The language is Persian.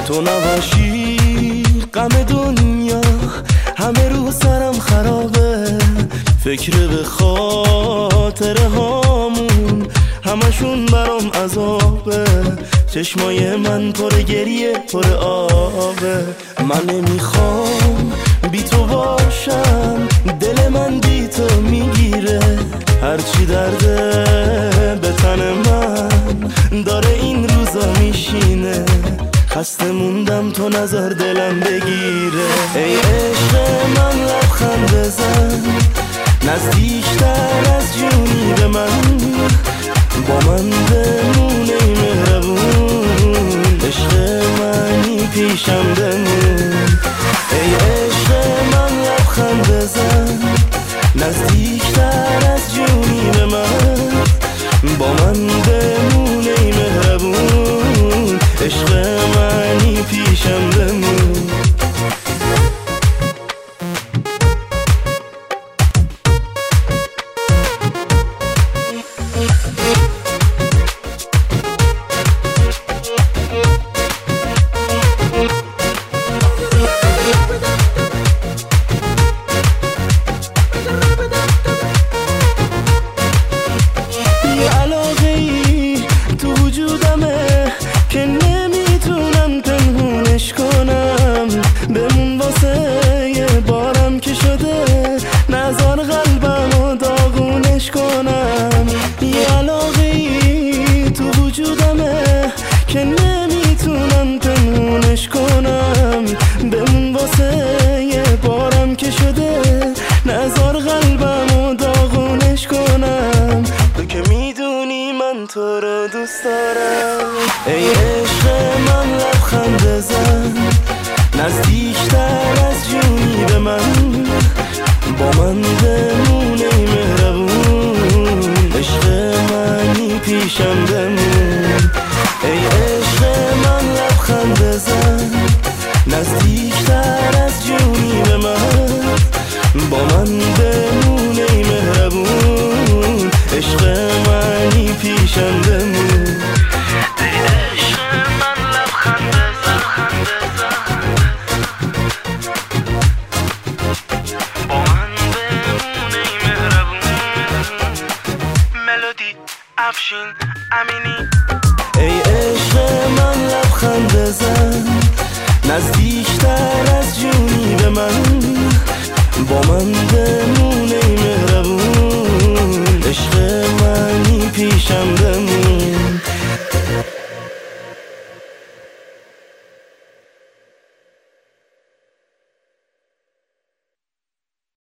تو نباشی غم دنیا همه رو سرم خرابه، فکر به خاطره هامون همشون برام عذابه. چشمای من پر گریه پر آبه، من نمیخوام بی تو باشم، دل من بی تو میگیره. هرچی درده به تن من داره این روزا میشینه، خسته موندم تو نظر دلم بگیره. ای عشق من لبخند بزن، نزدیکتر از جونی به من، با من بمون ای مهربون، عشق منی پیشم بمون. ای عشق من لبخند بزن، نزدیکتر از جونی به من، با من بمون ای مهربون، عشق منی پیشم بمون. که نمیتونم پنهونش کنم، بمون واسه یه بارم که شده، نذار قلبمو داغونش کنم. یه علاقه‌ای تو وجودمه که نمیتونم پنهونش کنم، بمون واسه یه بارم که شده، نذار قلبمو داغونش کنم. تو که میدونی من تو رو دوست دارم. ای عشق من لبخند بزن، نزدیکتر از جونی به من، با من بمون ای مهربون، عشق منی پیشم بمون. ای عشق من لبخند بزن، نزدیکتر از جونی به من، با من بمون ای مهربون، عشق منی پیشم بمون. ای عشق من لبخند بزن، نزدیکتر از جونی به من، با من بمون